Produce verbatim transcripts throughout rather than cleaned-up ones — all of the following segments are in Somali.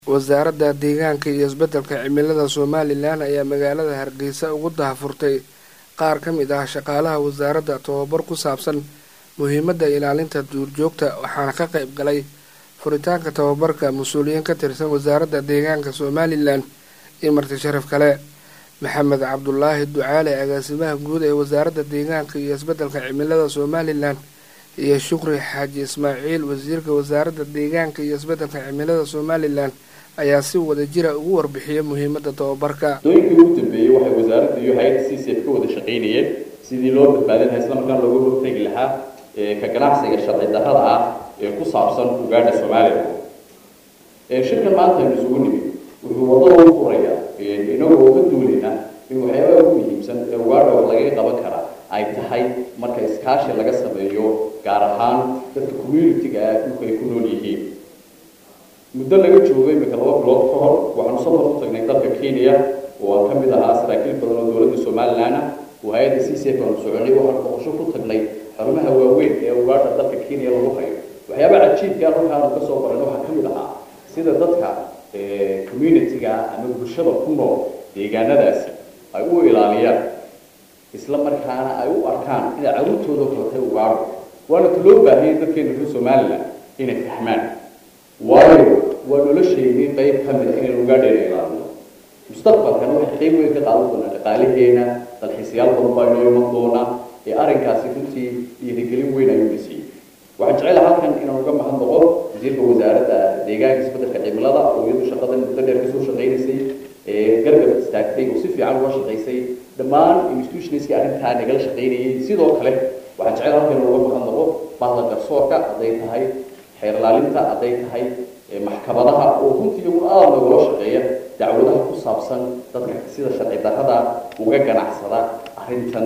wasaaradda deegaanka iyo isbeddelka cimilada Somaliland ayaa magaalada Hargeysa ugu daahfurtay qaar ka mid ah shaqaalaha wasaaradda tababar ku saabsan muhiimadda ilaalinta duurjoogta waxaana ka qayb galay furitaanka tababarka mas'uuliyiin ka tirsan wasaaradda deegaanka Somaliland iyo marti sharaf kale Maxamed Cabdullaahi Ducaale agaasimaha guud ee wasaaradda deegaanka iyo isbeddelka cimilada Somaliland iyo Shukri Xaaji Ismaaciil wasiirka wasaaradda deegaanka iyo isbeddelka cimilada Somaliland ayaa si wada jira ugu warbixiyay muhiimadda tababarka. Dooyinkii ugu dambeeyay waxay wasaaradda iyo hay'adda C C F ka wada shaqeynayeen sidii loo badbaadin lahaa isla markaana looga hortagi lahaa ee ka ganacsiga sharci darrada ah ee ku saabsan ugaadha Soomaaliya. Ee shirkan maanta aynu isugu nimid wuxuu waddo u furayaa inagoo ka duulina in waxyaabaha ugu muhiimsan ee ugaadha laga qaban karaa ay tahay marka iskaashi laga sameeyo gaar ahaan dadka community-ga ah dhulka ay ku nool yihiin. muddo laga joogay imika laba bilood ka hor waxaanu safar u tagnay dalka Kenya oo aan ka mid ahaa saraakiil badan oo dowladda Somaliland oo hay'adda C C F aanu soconay waxaanu qorshe ku tagnay xarumaha waaweyn ee ugaadha dalka Kenya lagu hayo. waxyaabaha cajiibka ah halkaan ka soo qoran waxaa ka mid ahaa sida dadka community-ga ama bulshada ku nool deegaanadaasi ay u ilaaliyaan isla markaana ay u arkaan in carruurtooda kale ugaadho waana loo baahan dadkeena reer Somaliland inay fahmaan waayo waa nolosheedii qayb ka mid ah in ugaadha ay ilaaliyo mustaqbalkan waxa qayb weyn ka qaadan doona dhaqaalaheena dalxiisayaal badan baa inoo iman doona ee arrinkaasi runtii dhiirigelin weyn ayuu dhisay. waxaan jecelahay halkan inaan uga mahadnaqo wasiirka wasaaradda deegaanka isbeddelka cimilada oo iyadu shaqadan muddo dheer kasoo shaqeynaysay ee gargar istaagtay oo si fiican uga shaqeysay dhammaan institutionska arrintaa nagala shaqeynayay. sidoo kale waxaan jecelahay halkan inaan uga mahadnaqo bahda garsoorka hadday tahay xeer ilaalinta hadday tahay maxkamadaha oo runtii ugu aad looga shaqeeya dacwadaha ku saabsan dadka sida sharci darrada uga ganacsada arrintan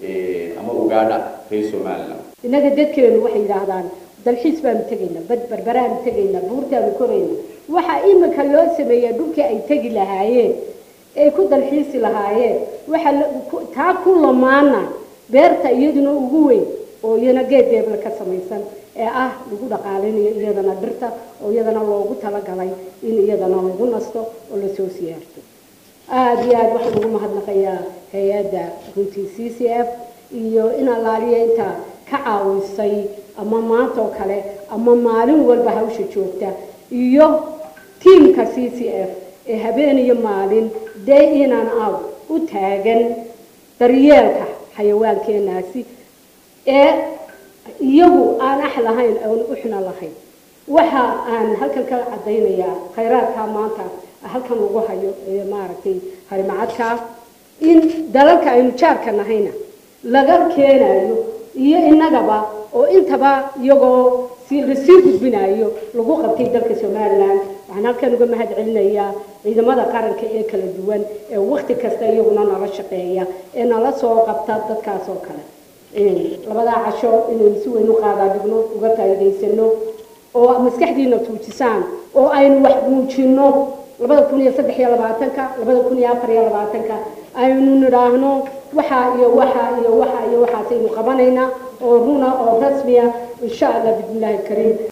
ama ugaadha reer Somaliland. inaga dadkeenu waxay yiraahdaan dalxiis baan tagaynaa bad barbaraan tagaynaa buurtaan koreynaa waxa imika loo sameeyay dhulkii ay tagi lahaayeen ee ku dalxiisi lahaayeen waxa taa ku lamaana beerta iyaduna ugu weyn oo iyana geed deebla ka samaysan ee ah lagu dhaqaalinayo iyadana dhirta oo iyadana loogu talagalay in iyadana lagu nasto oo la soo siyaarto. aad iyo aad waxaan ugu mahadnaqayaa hay'adda runtii C C F iyo in allaaliya inta ka caawisay ama maanta oo kale ama maalin walba hawsha joogta iyo tiimka C C F ee habeen iyo maalin day in and out u taagan daryeelka xayawaankeenaasi ee iyagu aan ax lahayn oo u xina lahayn. waxa aan halkan ka cadeynayaa khayraadka maanta halkan ugu hayo ee maaragtay harimacadka in dalalka aynu jaarka nahayna laga keenayo iyo inagaba oo intaba iyagoo si rasiid gudbinayo lagu qabtay dalka Somaliland. waxaan halkan uga mahad celinayaa ciidamada qaranka ee kala duwan ee waqti kasta iyaguna nala shaqeeya ee nala soo qabta dadkaas oo kale labada casho inuu si weyn u qaada digno uga faa'iideysano oo maskaxdiina tuujisaan oo aynu wax muujino labada kun iyo saddex iyo labaatanka labada kun iyo afar iyo labaatanka aynu niraahno waxa iyo waxa iyo waxa iyo waxa aynu qabanaynaa oo runa oo rasmiya insha Allah bismillahir kariim.